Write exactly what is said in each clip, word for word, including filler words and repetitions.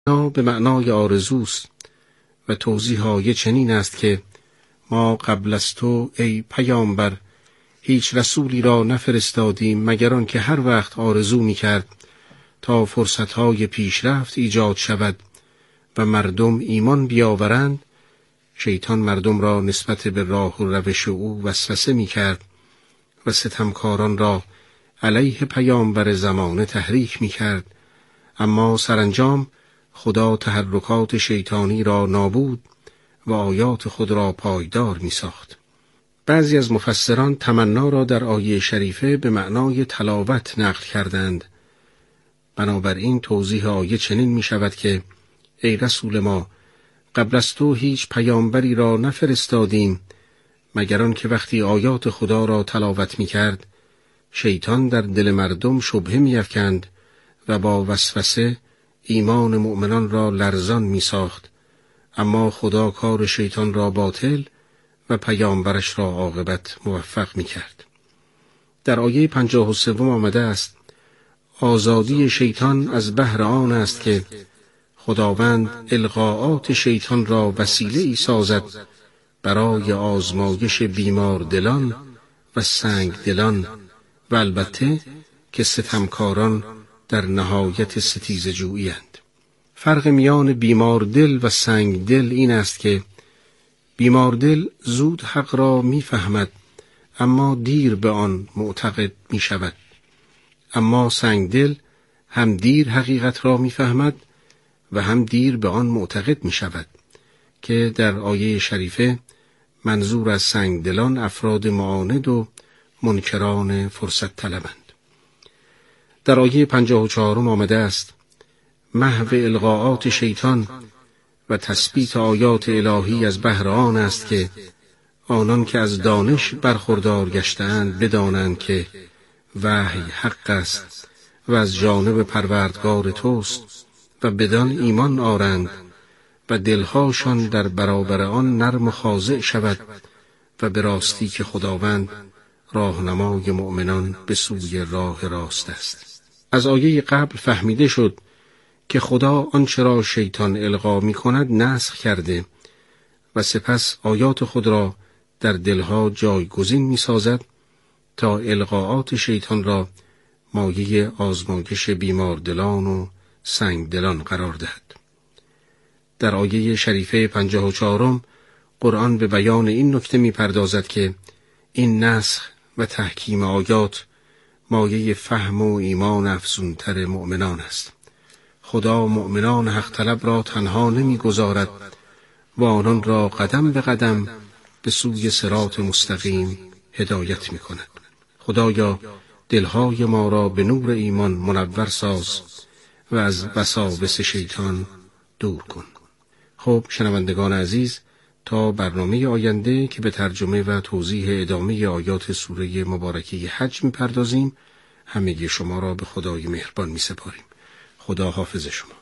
به معنای آرزوست و توضیح آیه چنین است که ما قبل از تو ای پیامبر هیچ رسولی را نفرستادیم مگر آن که هر وقت آرزو می کرد تا فرصتهای پیشرفت ایجاد شود و مردم ایمان بیاورند، شیطان مردم را نسبت به راه و روش او وسوسه می کرد و ستمکاران را علیه پیامبر زمانه تحریک می کرد، اما سرانجام خدا تحرکات شیطانی را نابود و آیات خود را پایدار می ساخت. بعضی از مفسران تمنا را در آیه شریفه به معنای تلاوت نقل کردند. بنابراین توضیح آیه چنین می شود که ای رسول ما، قبل از تو هیچ پیامبری را نفرستادیم مگر آن که وقتی آیات خدا را تلاوت می کرد شیطان در دل مردم شبهه می افکند و با وسوسه ایمان مؤمنان را لرزان می ساخت، اما خدا کار شیطان را باطل و پیامبرش را عاقبت موفق می کرد. در آیه پنجاه و سوم آمده است آزادی شیطان از بهر آن است که خداوند القاءات شیطان را وسیله ای سازد برای آزمایش بیمار دلان و سنگ دلان و البته که ستمکاران در نهایت ستیزه جویی اند. فرق میان بیمار دل و سنگ دل این است که بیمار دل زود حق را می فهمد اما دیر به آن معتقد می شود، اما سنگ دل هم دیر حقیقت را می فهمد و هم دیر به آن معتقد می شود که در آیه شریفه منظور از سنگ دلان افراد معاند و منکران فرصت طلبند. در آیه پنجاه و چهارم آمده است محو القاءات شیطان و تثبیت آیات الهی از بهر آن است که آنان که از دانش برخوردار گشتند بدانند که وحی حق است و از جانب پروردگار توست و بدان ایمان آرند و دلهاشان در برابر آن نرم و خاضع شود و به راستی که خداوند راهنمای مؤمنان به سوی راه راست است. از آیه قبل فهمیده شد که خدا آنچه را شیطان القا می کند نسخ کرده و سپس آیات خود را در دلها جایگزین می سازد تا القاءات شیطان را مایه آزمایش بیمار دلان و سنگ دلان قرار دهد. در آیه شریفه پنجاه و چهارم قرآن به بیان این نکته می پردازد که این نسخ و تحکیم آیات مایه فهم و ایمان افزونتر مؤمنان است. خدا مؤمنان حق طلب را تنها نمی گذارد و آنان را قدم به قدم به سوی صراط مستقیم هدایت می کند. خدایا دلهای ما را به نور ایمان منور ساز و از وساوس شیطان دور کن. خب شنوندگان عزیز، تا برنامه آینده که به ترجمه و توضیح ادامه آیات سوره مبارکه حج می پردازیم، همگی شما را به خدای مهربان می سپاریم. خدا حافظ شما.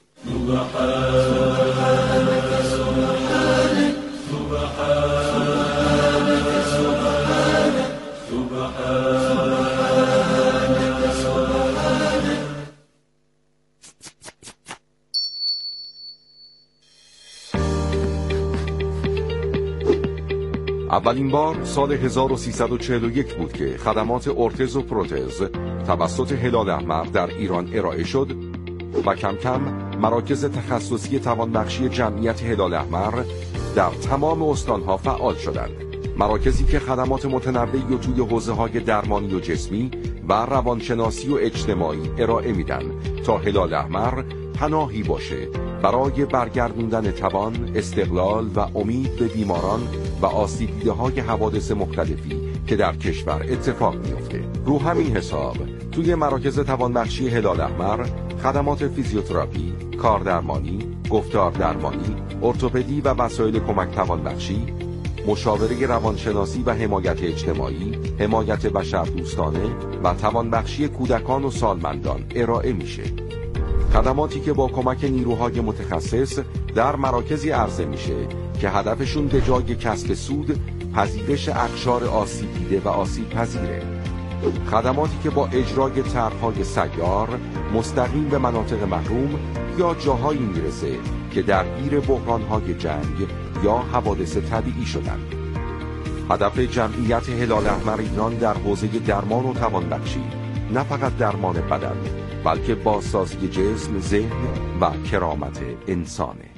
اولین بار سال هزار و سیصد و چهل و یک بود که خدمات ارتز و پروتز توسط هلال احمر در ایران ارائه شد و کم کم مراکز تخصصی توانبخشی جمعیت هلال احمر در تمام استانها فعال شدند. مراکزی که خدمات متنوعی و توی حوزه‌های درمانی و جسمی و روانشناسی و اجتماعی ارائه میدن تا هلال احمر پناهی باشه برای برگردوندن توان، استقلال و امید به بیماران و آسیب دیده‌های حوادث مختلفی که در کشور اتفاق میفته. رو همین حساب توی مراکز توانبخشی هلال احمر خدمات فیزیوتراپی، کاردرمانی، گفتار درمانی، ارتوپدی و وسایل کمک توانبخشی، مشاوره روانشناسی و حمایت اجتماعی، حمایت بشردوستانه و توانبخشی کودکان و سالمندان ارائه میشه. خدماتی که با کمک نیروهای متخصص در مراکزی عرضه میشه که هدفشون به جای کسب سود پذیرش اقشار آسیب دیده و آسیب پذیره. خدماتی که با اجرای طرح‌های سیار مستقیم به مناطق محروم یا جاهایی میرسه که درگیر بحران‌های جنگ یا حوادث طبیعی شدند. هدف جمعیت هلال احمر ایران در حوزه درمان و توانبخشی نه فقط درمان بدن بلکه بازسازی جسم، ذهن و کرامت انسانه.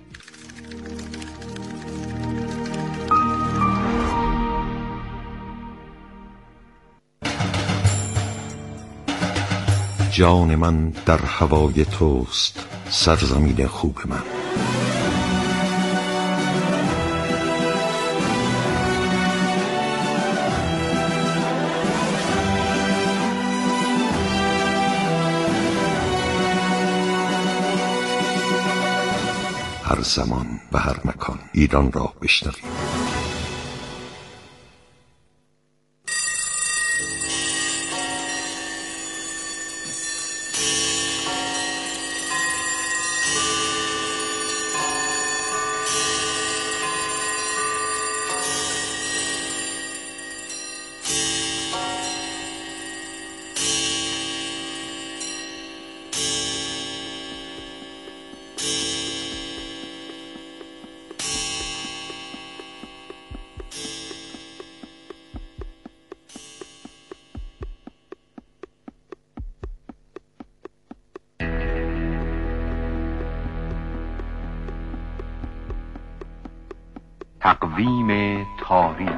جان من در هوای توست، سرزمین خوب من. هر زمان و هر مکان ایران را بشنویم. تقویم تاریخ.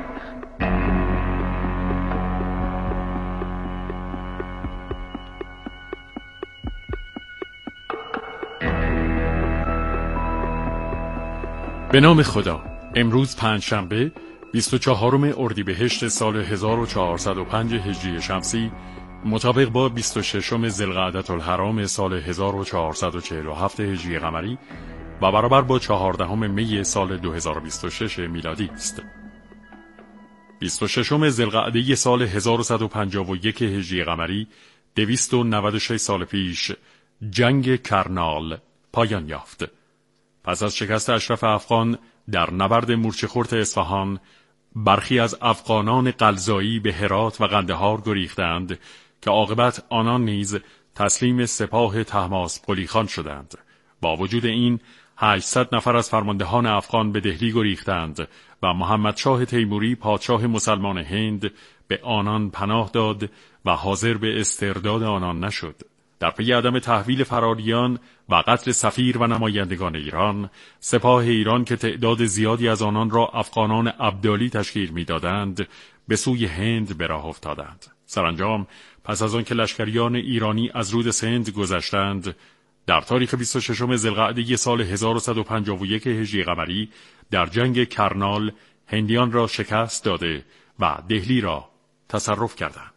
به نام خدا. امروز پنجشنبه بیست و چهارم اردیبهشت سال هزار و چهارصد و پنج هجری شمسی مطابق با بیست و ششم ذوالقعدة الحرام سال هزار و چهارصد و چهل و هفت هجری قمری و برابر با چهاردهم می سال دو هزار و بیست و شش میلادی است. بیست و ششم ذوالقعده سال هزار و صد و پنجاه و یک هجری قمری، دویست و نود و شش سال پیش، جنگ کرنال پایان یافت. پس از شکست اشرف افغان در نبرد مورچه خورد اصفهان، برخی از افغانان قلزایی به هرات و قندهار گریختند که عاقبت آنان نیز تسلیم سپاه طهماسپ قلی خان شدند. با وجود این هشتصد نفر از فرماندهان افغان به دهلی گریختند و محمد شاه تیموری پادشاه مسلمان هند به آنان پناه داد و حاضر به استرداد آنان نشد. در پی عدم تحویل فراریان و قتل سفیر و نمایندگان ایران، سپاه ایران که تعداد زیادی از آنان را افغانان ابدالی تشکیل می‌دادند، به سوی هند به راه افتادند. سرانجام پس از آن که لشکریان ایرانی از رود سند گذشتند، در تاریخ بیست و ششم ذوالقعده سال هزار و صد و پنجاه و یک هجری قمری در جنگ کرنال هندیان را شکست داده و دهلی را تصرف کردند.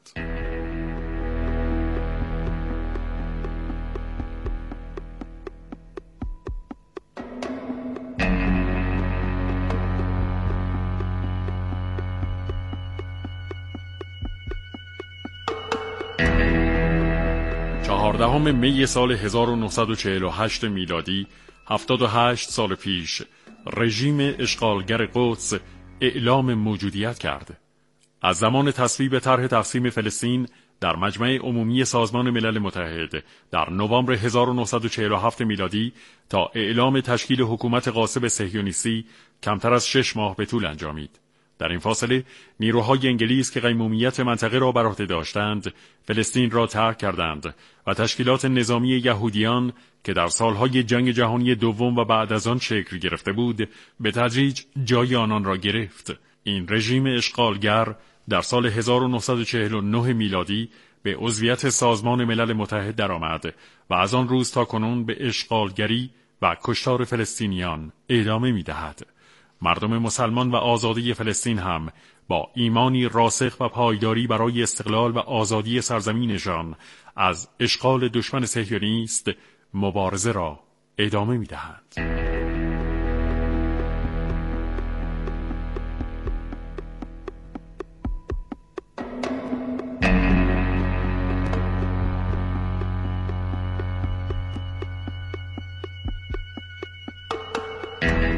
چهاردهم می سال هزار و نهصد و چهل و هشت میلادی، هفتاد و هشت سال پیش، رژیم اشغالگر قدس اعلام موجودیت کرد. از زمان تصویب طرح تقسیم فلسطین در مجمع عمومی سازمان ملل متحد در نوامبر هزار و نهصد و چهل و هفت میلادی تا اعلام تشکیل حکومت غاصب صهیونیستی کمتر از شش ماه به طول انجامید. در این فاصله نیروهای انگلیس که قیمومیت منطقه را بر عهده داشتند فلسطین را ترک کردند و تشکیلات نظامی یهودیان که در سالهای جنگ جهانی دوم و بعد از آن شکل گرفته بود به تدریج جای آنان را گرفت. این رژیم اشغالگر در سال هزار و نهصد و چهل و نه میلادی به عضویت سازمان ملل متحد درآمد و از آن روز تا کنون به اشغالگری و کشتار فلسطینیان ادامه می‌دهد. مردم مسلمان و آزادی فلسطین هم با ایمانی راسخ و پایداری برای استقلال و آزادی سرزمینشان از اشغال دشمن صهیونیست مبارزه را ادامه می‌دهند.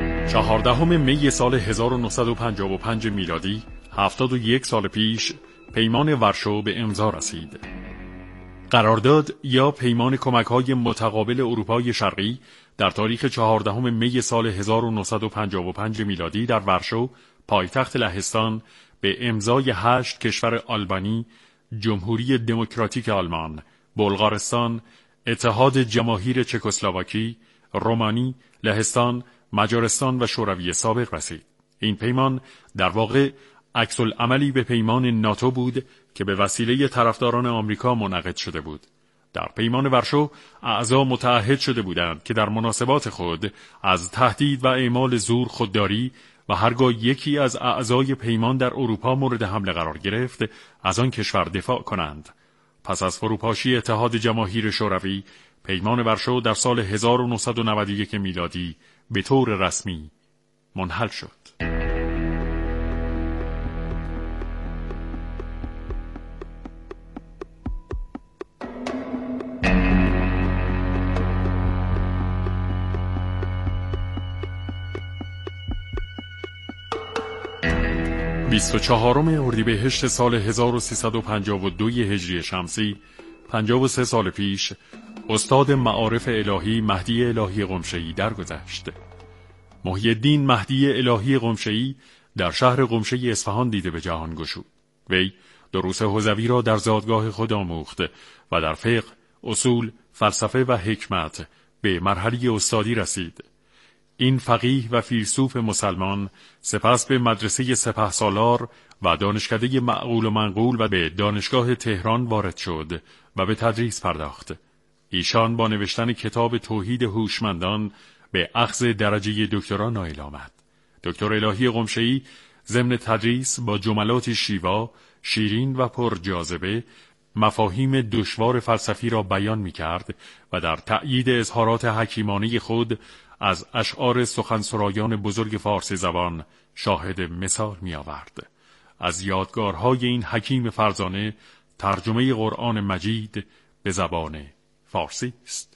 چهاردهم می سال هزار و نهصد و پنجاه و پنج میلادی، هفتاد و یک سال پیش، پیمان ورشو به امضا رسید. قرارداد یا پیمان کمک‌های متقابل اروپای شرقی در تاریخ چهاردهم می سال هزار و نهصد و پنجاه و پنج میلادی در ورشو، پایتخت لهستان، به امضای هشت کشور آلبانی، جمهوری دموکراتیک آلمان، بلغارستان، اتحاد جماهیر چکسلواکی، رومانی، لهستان، مجارستان و شوروی سابق رسید. این پیمان در واقع عکس العملی به پیمان ناتو بود که به وسیله طرفداران آمریکا منعقد شده بود. در پیمان ورشو اعضا متعهد شده بودند که در مناسبات خود از تهدید و اعمال زور خودداری و هرگاه یکی از اعضای پیمان در اروپا مورد حمله قرار گرفت از آن کشور دفاع کنند. پس از فروپاشی اتحاد جماهیر شوروی، پیمان ورشو در سال هزار و نهصد و نود و یک میلادی به طور رسمی منحل شد. بیست و چهارم اردیبهشت سال هزار و سیصد و پنجاه و دو هجری شمسی، پنجاه و سه سال پیش، استاد معارف الهی مهدی الهی قمشه‌ای درگذشت. محی الدین مهدی الهی قمشه‌ای در شهر قمشه اصفهان دیده به جهان گشود. وی دروس حوزوی را در زادگاه خود آموخت و در فقه، اصول، فلسفه و حکمت به مرحله استادی رسید. این فقیه و فیلسوف مسلمان سپس به مدرسه سپهسالار و دانشکده معقول و منقول و به دانشگاه تهران وارد شد و به تدریس پرداخت. ایشان با نوشتن کتاب توحید هوشمندان به اخذ درجه دکترا نائل آمد. دکتر الهی قمشه‌ای ضمن تدریس با جملات شیوا، شیرین و پر جاذبه مفاهیم دشوار فلسفی را بیان می کرد و در تأیید اظهارات حکیمانه خود از اشعار سخنسرایان بزرگ فارسی زبان شاهد مثال می آورد. از یادگارهای این حکیم فرزانه ترجمه قرآن مجید به زبان فارسی است.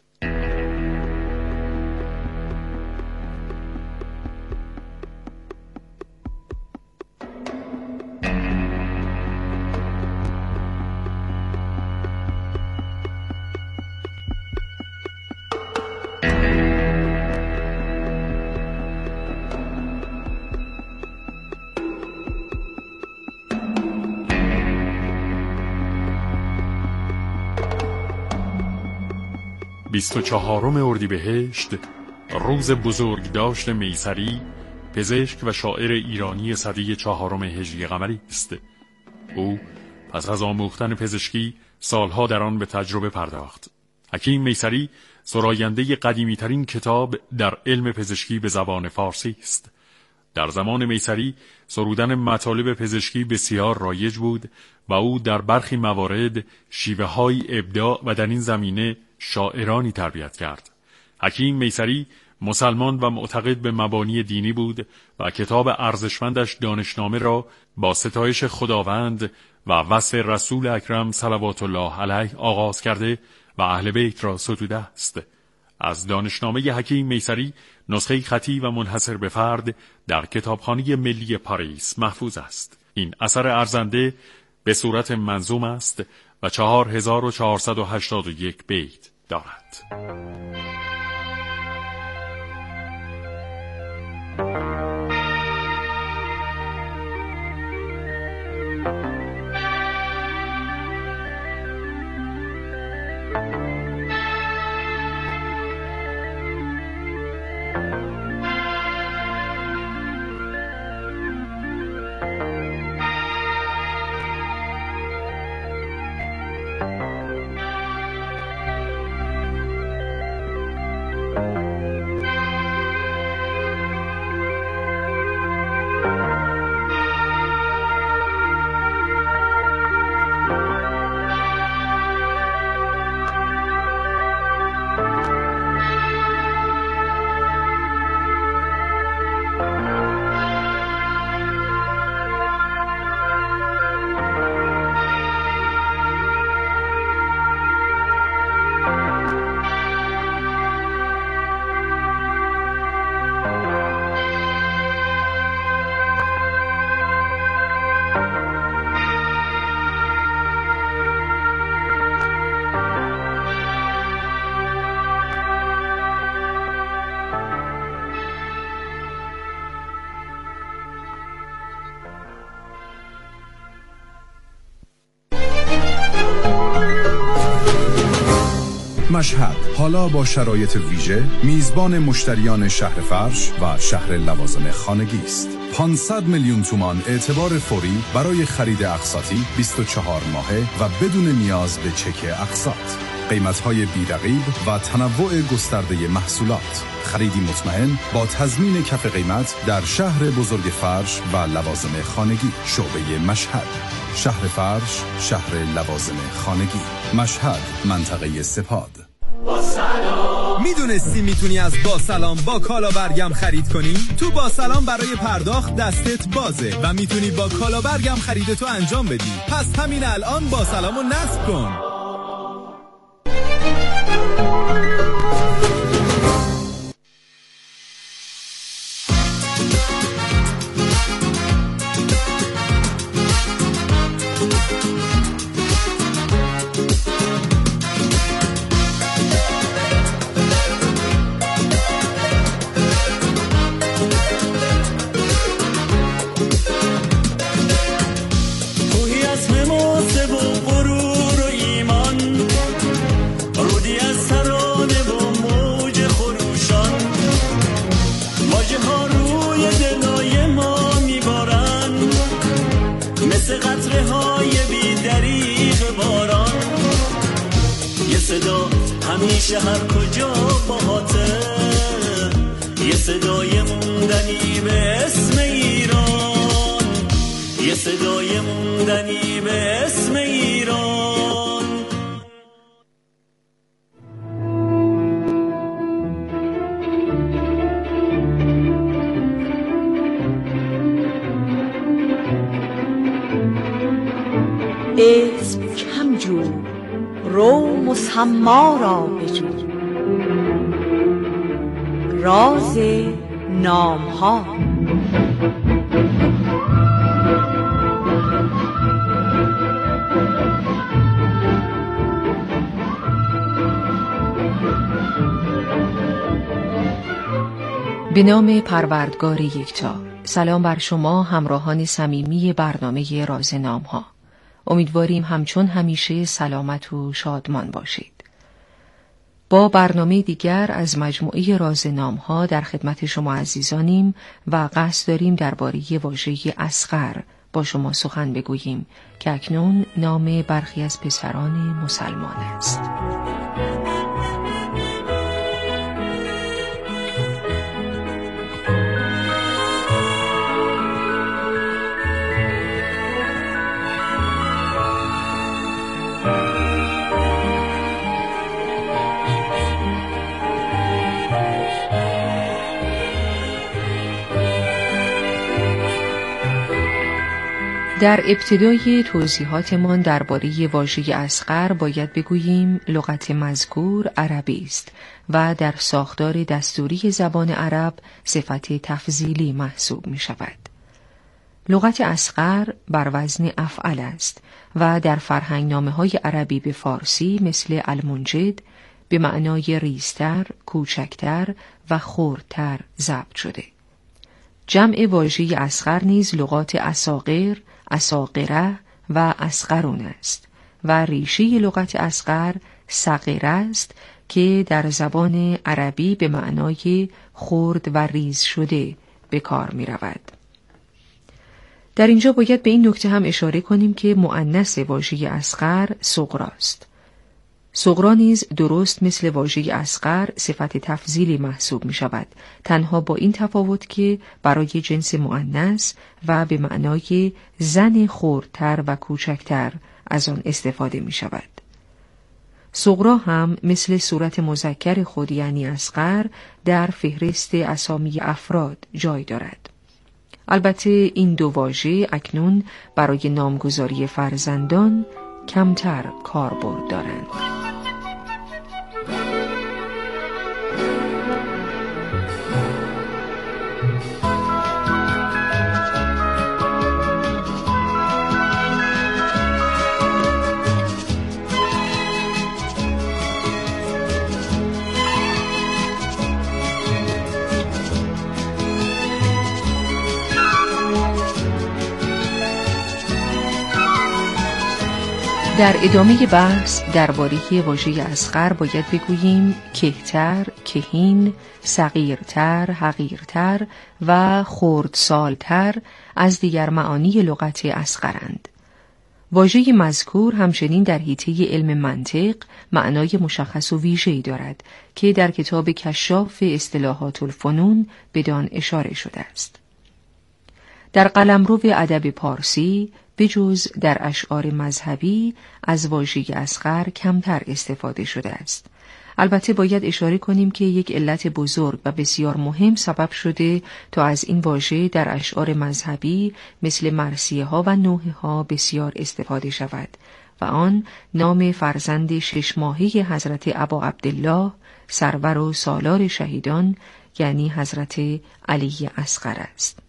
بیست و چهارم اردیبهشت، روز بزرگداشت میسری، پزشک و شاعر ایرانی سده چهارم هجری قمری است. او پس از آموختن پزشکی سالها در آن به تجربه پرداخت. حکیم میسری سراینده قدیمی‌ترین کتاب در علم پزشکی به زبان فارسی است. در زمان میسری سرودن مطالب پزشکی بسیار رایج بود و او در برخی موارد شیوه‌های ابداع و در این زمینه شاعرانی تربیت کرد. حکیم میسری مسلمان و معتقد به مبانی دینی بود و کتاب ارزشمندش دانشنامه را با ستایش خداوند و وصف رسول اکرم صلوات الله علیه آغاز کرده و اهل بیت را ستوده است. از دانشنامه حکیم میسری نسخه خطی و منحصر به فرد در کتابخانه ملی پاریس محفوظ است. این اثر ارزنده به صورت منظوم است و چهار هزار و چهارصد و هشتاد و یک بیت دارد. مشهد حالا با شرایط ویژه میزبان مشتریان شهر فرش و شهر لوازم خانگی است. پانصد میلیون تومان اعتبار فوری برای خرید اقساطی بیست و چهار ماهه و بدون نیاز به چک اقساط. قیمت‌های بی‌رقیب و تنوع گسترده محصولات. خریدی مطمئن با تضمین کف قیمت در شهر بزرگ فرش و لوازم خانگی. شعبه مشهد، شهر فرش، شهر لوازم خانگی. مشهد، منطقه سپاد. با سلام. میدونستی میتونی از با سلام با کالا برگم خرید کنی؟ تو با سلام برای پرداخت دستت بازه و میتونی با کالا برگم خریدتو انجام بدی. پس همین الان با سلامو نصب کن. همیشه هر کجا باهاته، یه صدای موندنی به اسم ایران، یه صدای موندنی به اسم ایران. اسم کم جو، رو مسما را بجو، راز نام ها. به نام پروردگار یکتا. سلام بر شما همراهان صمیمی برنامه راز نام ها. امیدواریم همچون همیشه سلامت و شادمان باشید. با برنامه دیگر از مجموعه راز نام ها در خدمت شما عزیزانیم و قصد داریم درباره واژه اصغر با شما سخن بگوییم که اکنون نام برخی از پسران مسلمان است. در ابتدای توضیحاتمان درباره واژه اصغر باید بگوییم لغت مذکور عربی است و در ساختار دستوری زبان عرب صفت تفضیلی محسوب می شود. لغت اصغر بر وزن افعل است و در فرهنگنامه‌های عربی به فارسی مثل المنجد به معنای ریزتر، کوچکتر و خردتر ضبط شده. جمع واژه اصغر نیز لغات اصاغر، اصاغره و اصغرون است و ریشه لغت اصغر صغیر است که در زبان عربی به معنای خرد و ریز شده به کار می رود. در اینجا باید به این نکته هم اشاره کنیم که مؤنث واژه اصغر صغراست. صغرا نیز درست مثل واژه اصغر صفت تفضیلی محسوب می شود، تنها با این تفاوت که برای جنس مؤنث و به معنای زن خردتر و کوچکتر از آن استفاده می شود. صغرا هم مثل صورت مذکر خود یعنی اصغر در فهرست اسامی افراد جای دارد. البته این دو واژه اکنون برای نامگذاری فرزندان کمتر کاربرد دارند. در ادامه بحث درباره واژه اصغر باید بگوییم کهتر، کهین، صغیرتر، حقیرتر و خردسالتر از دیگر معانی لغت اصغرند. واژه مذکور همچنین در حیطه علم منطق معنای مشخص و ویژه‌ای دارد که در کتاب کشاف اصطلاحات الفنون بدان اشاره شده است. در قلمرو ادب پارسی بجز در اشعار مذهبی از واژه اصغر کمتر استفاده شده است. البته باید اشاره کنیم که یک علت بزرگ و بسیار مهم سبب شده تا از این واژه در اشعار مذهبی مثل مرثیه ها و نوحه ها بسیار استفاده شود و آن نام فرزند شش ماهه حضرت ابا عبدالله سرور و سالار شهیدان یعنی حضرت علی اصغر است.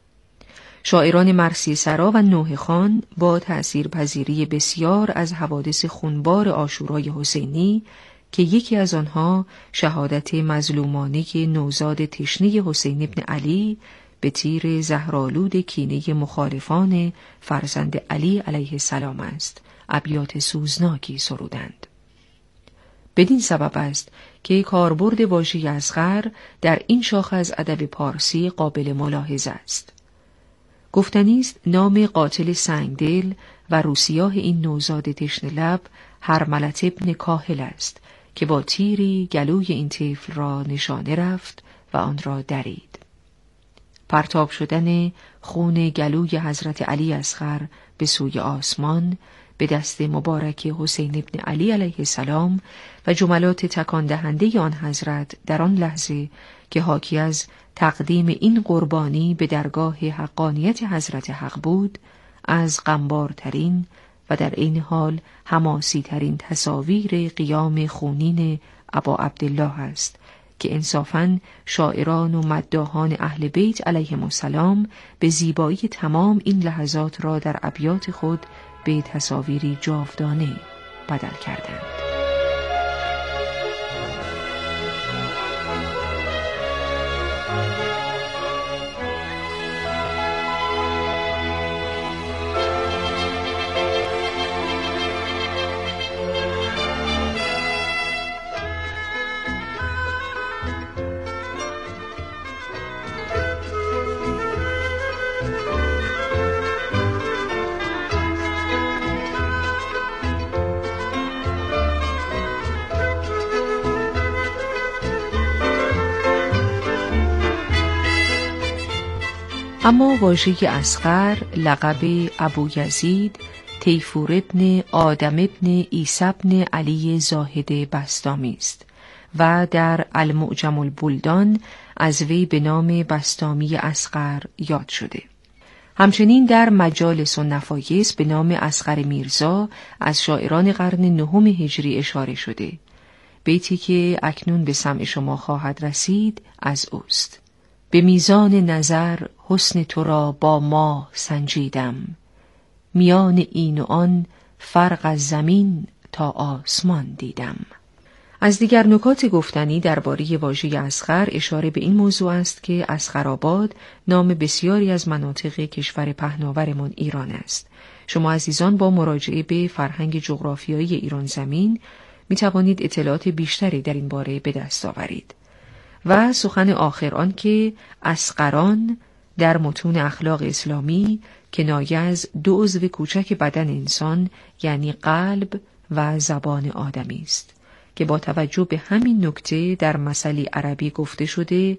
شاعران مرثیه سرا و نوحه خوان با تأثیر پذیری بسیار از حوادث خونبار عاشورای حسینی که یکی از آنها شهادت مظلومانه نوزاد تشنه حسین ابن علی به تیر زهرآلود کینه مخالفان فرزند علی علیه السلام است، ابیات سوزناکی سرودند. بدین سبب است که کاربرد واژه اصغر در این شاخه از ادب پارسی قابل ملاحظه است. گفتنی است نام قاتل سنگدل و روسیاه این نوزاد تشنه لب هرملت ابن کاهل است که با تیری گلوی این طفل را نشانه رفت و آن را درید. پرتاب شدن خون گلوی حضرت علی اصغر به سوی آسمان به دست مبارک حسین ابن علی علیه السلام و جملات تکان دهنده آن حضرت در آن لحظه که حاکی از تقدیم این قربانی به درگاه حقانیت حضرت حق بود، از غمبارترین و در این حال حماسی ترین تصاویر قیام خونین ابا عبدالله است که انصافاً شاعران و مداحان اهل بیت علیهم السلام به زیبایی تمام این لحظات را در ابیات خود به تصاویری جاودانه بدل کردند. اما واژه اصغر لقب ابو یزید تیفور ابن آدم ابن عیسی ابن علی زاهد بسطامی است و در المعجم البلدان از وی به نام بسطامی اصغر یاد شده. همچنین در مجالس و نفایس به نام اصغر میرزا از شاعران قرن نهم هجری اشاره شده. بیتی که اکنون به سمع شما خواهد رسید از اوست. به میزان نظر حسن تو را با ماه سنجیدم، میان این و آن فرق از زمین تا آسمان دیدم. از دیگر نکات گفتنی درباره واژه اصغر اشاره به این موضوع است که اصغرآباد نام بسیاری از مناطق کشور پهناورمان ایران است. شما عزیزان با مراجعه به فرهنگ جغرافیایی ایران زمین می توانید اطلاعات بیشتری در این باره به دست آورید. و سخن آخر آن که اصغران در متون اخلاق اسلامی کنایه از دو عضو کوچک بدن انسان یعنی قلب و زبان آدمی است که با توجه به همین نکته در مثلی عربی گفته شده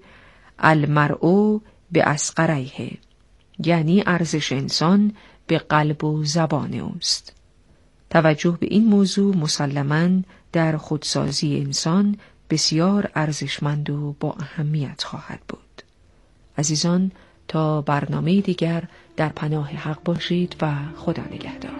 المرء به اصغریه، یعنی ارزش انسان به قلب و زبان اوست. توجه به این موضوع مسلماً در خودسازی انسان بسیار ارزشمند و با اهمیت خواهد بود. عزیزان تا برنامه دیگر در پناه حق باشید و خدا نگهدار.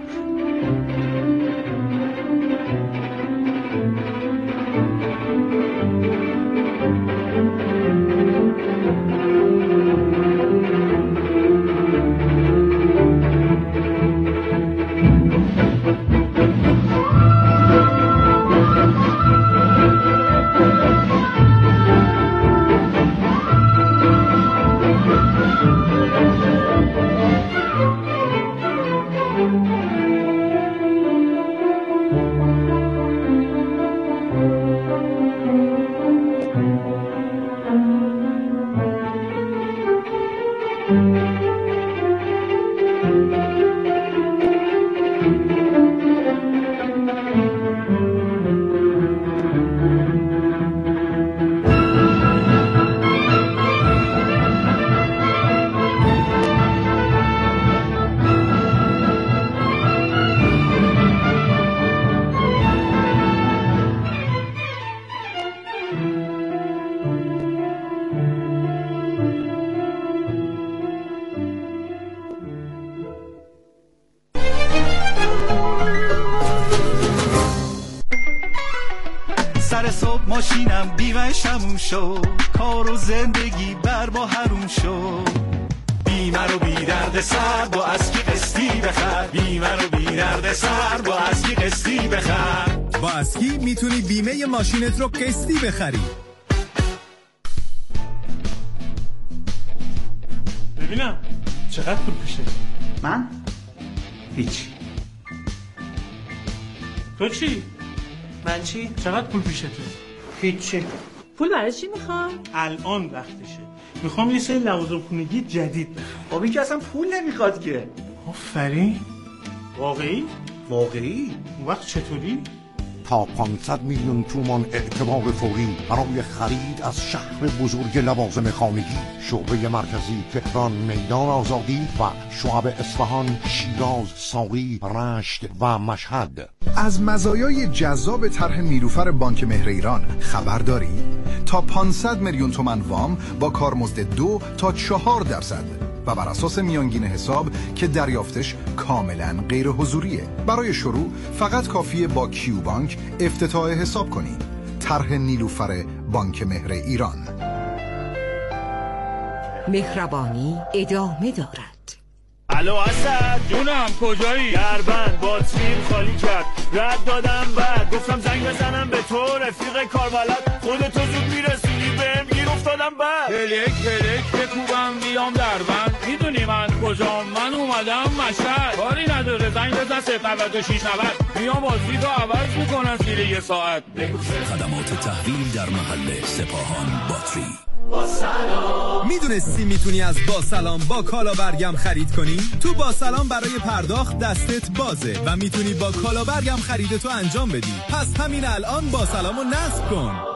ماشینم بیمه‌ش همون شو، کار و زندگی بر ما حروم شو. بیمه رو بی درد سر با اسکی قسطی بخر، بیمه رو بی درد سر با اسکی قسطی بخر. با اسکی میتونی بیمه ماشینت رو قسطی بخری. ببینم چقدر پول پیشه؟ من؟ هیچ. تو چی؟ من چی؟ چقدر پول پیشته؟ هیچی. پول برای چی میخوام؟ الان وقتشه. میخوام یه سری لوازم خونگی جدید بخرم. خب این که اصلا پول نمیخواد که. آفرین. واقعی؟ واقعی؟ اون وقت چطوری؟ تا پانصد میلیون تومان اعتبار فوری برای خرید از شهر بزرگ لوازم خانگی. شعبه مرکزی تهران، میدان آزادی و شعب اصفهان، شیراز، ساری، رشت و مشهد. از مزایای جذاب طرح نیلوفر بانک مهر ایران خبر داری؟ تا پانصد میلیون تومان وام با کارمزد دو تا چهار درصد و بر اساس میانگین حساب که دریافتش کاملا غیر حضوریه. برای شروع فقط کافیه با کیو بانک افتتاح حساب کنی. طرح نیلوفر بانک مهر ایران. مهربانی ادامه دارد. الو اسد جونم کجایی؟ دربند باتریم خالی کرد، رد دادم بعد گفتم زنگ بزنم به تو رفیق کاربلد، خودتو زود میرسونی بهم گیر افتادم بعد هلک هلک بکوبم بیام دربند، میدونی من کجام؟ من اومدم مشهد، کاری نداره زنگ بزن صفر نود و شش نود، میام بازی تو عوض میکنم زیر یه ساعت. خدمات تحویل در محل سپاهان باتری. با سلام. میدونستی میتونی از با سلام با کالا برگم خرید کنی؟ تو با سلام برای پرداخت دستت بازه و میتونی با کالا برگم خریدتو انجام بدی. پس همین الان با سلامو نصب کن.